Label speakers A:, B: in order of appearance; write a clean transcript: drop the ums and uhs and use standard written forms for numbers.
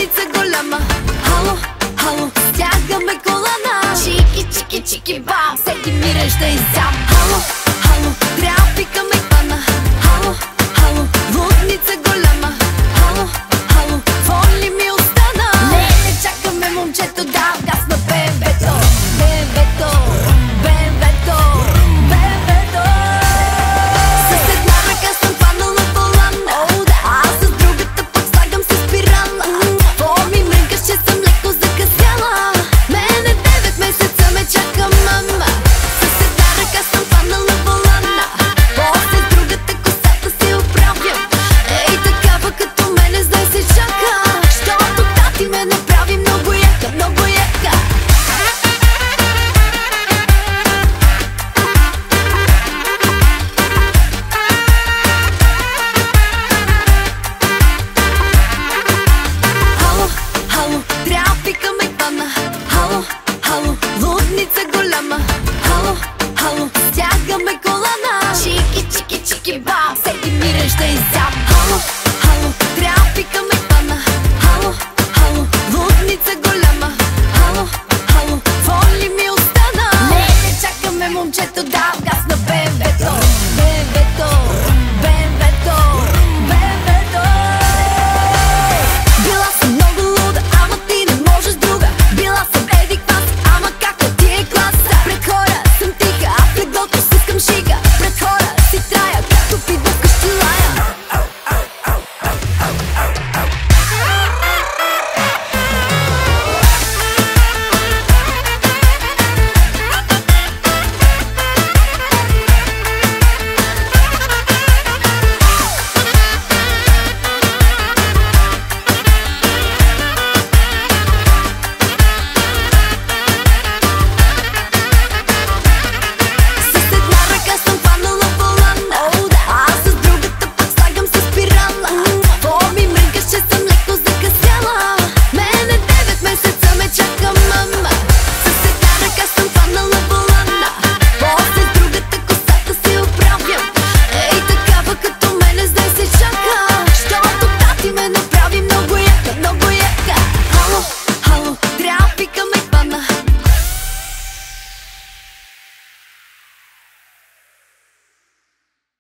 A: лудница голяма. Хало, хало, стягаме колана. Чики, чики, чики, бам, всеки ми режда изям. Хало, хало, трафика ме хвана. Хало, хало, лудница голяма. Хало, хало, какво ли ми остана? Не чакаме момчето, да гасна БМВ-то. БМВ-то, БМВ-то, БМВ-то. С една ръка съм хванала волана, а с другата пък слагам се спирала. Какво ми мрънкаш, че съм леко закъсняла? Мене 9 месеца ме чака мама. С една ръка съм хванала волана, после с другата косата си оправям. Ей, такава като мене знай се чака, щото тати ме направи много яка, много яка. Хало, хало, трафика ме хвана. Хало, хало, лудница голяма. Хало, хало, стягаме колана. Чики, чики, чики, бам, всеки ми режда изям.